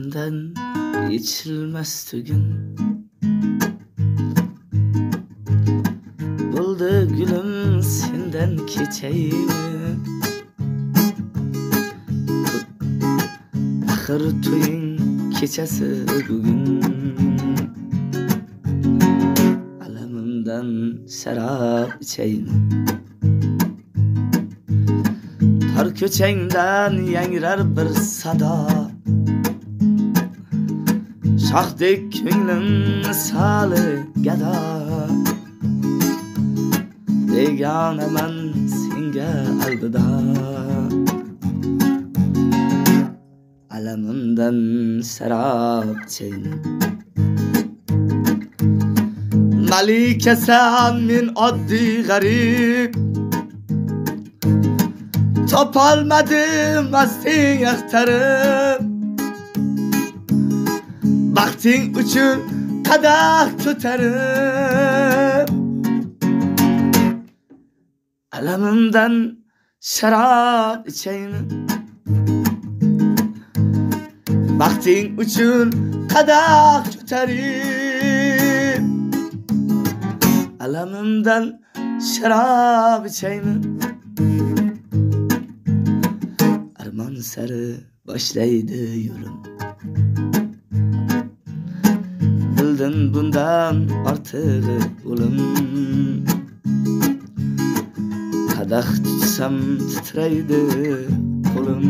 Senden geçilmez tügün. Buldu gülüm senden keçeyimi. Ahır toyun keçesi bugün. Alamımdan şarap içeyim. Tar köçengden yangrar bir sada. Şahdek könglim misali gada. Deganeman senga alvida. Alamımdan şarap içeyim. Malikesan min oddiy garip. Topolmadim asting axtarib. Baxting uchun qadah ko'tarib. Alamimdan sharob ichaymi? Baxting uchun qadah ko'tarib. Alamimdan sharob ichaymi? Armon sari boshlaydi yo'lim. Bildim bundan ortig'i o'lim. Qadah tutsam titraydi qo'lim.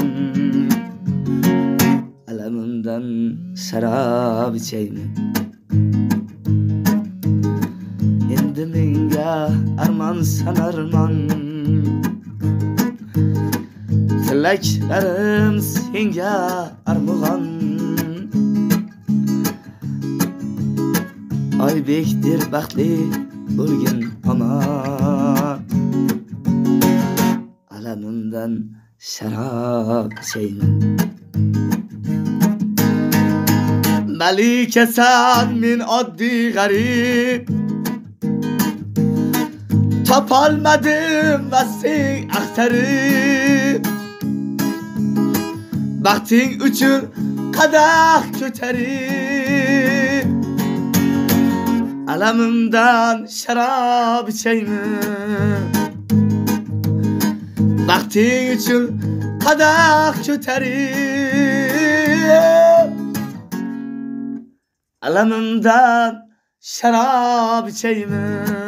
Alamimdan sharob ichaymi? Endi menga armon sanarman. Tilaklarim senga armug'on. Oybekdir baxtli bo'lgin omon. Alamimdan sharob ichaymi? Malikesan min oddiy garib. Topolmadim vasing axtarib. Baxting uchun qadah ko'tarib. Alamimdan sharob ichaymi? Baxting uchun qadah ko'tarib. Alamimdan sharob ichaymi?